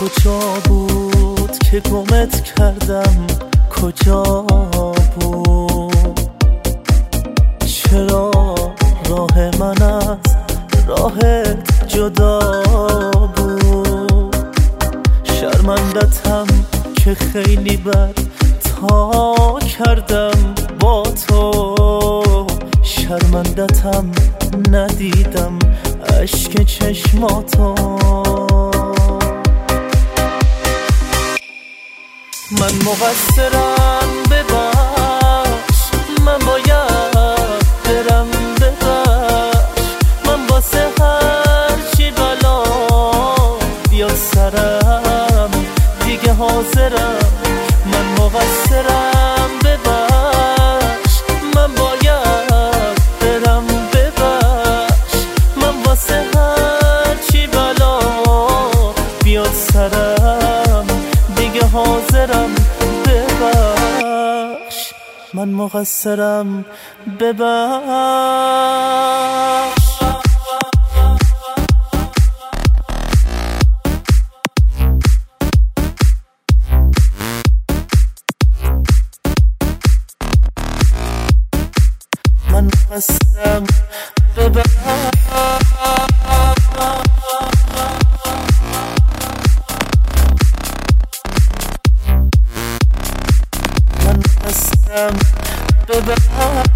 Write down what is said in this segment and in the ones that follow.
کجا بود که گمت کردم؟ کجا بود؟ چرا راه من از راهت جدا بود؟ شرمندتم که خیلی بد تا کردم با تو، شرمندتم ندیدم اشک چشماتو. من مقصرم ببخش، من باید برم ببخش، من واسه هر چی بلا بیاد سرم دیگه حاضرم. من مقصرم ببخش، من باید برم ببخش، من واسه هر چی بلا بیاد سرم دیگه حاضرم. ببخش، من مقصرم ببخش. من مقصرم ببخش. من مقصرم ببخش.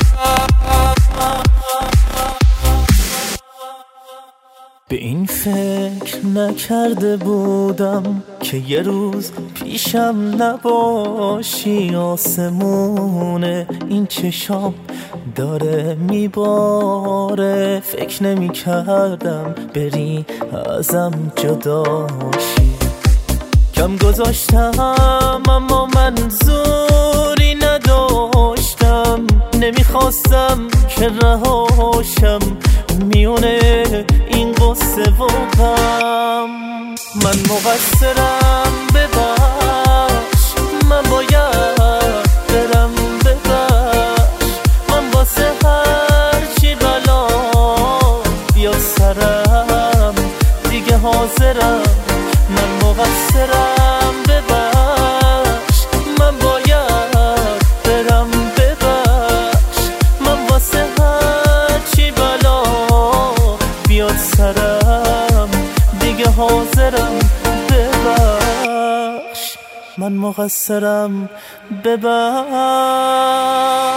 به این فکر نکرده بودم که یه روز پیشم نباشی. آسمون این چشام داره میباره، فکر نمی کردم بری ازم جداشی. کم گذاشتم اما منظوری نداشتم، نمیخواستم که رهاشم میونه این قصه و غم. من مقصرم ببخش، من باید برم ببخش، من واسه هر چی بلا بیاد سرم دیگه حاضرم. من مقصرم ببخش، من باید برم ببخش، من واسه هر چی بلا بیاد سرم دیگه حاضرم. ببخش، من مقصرم ببخش.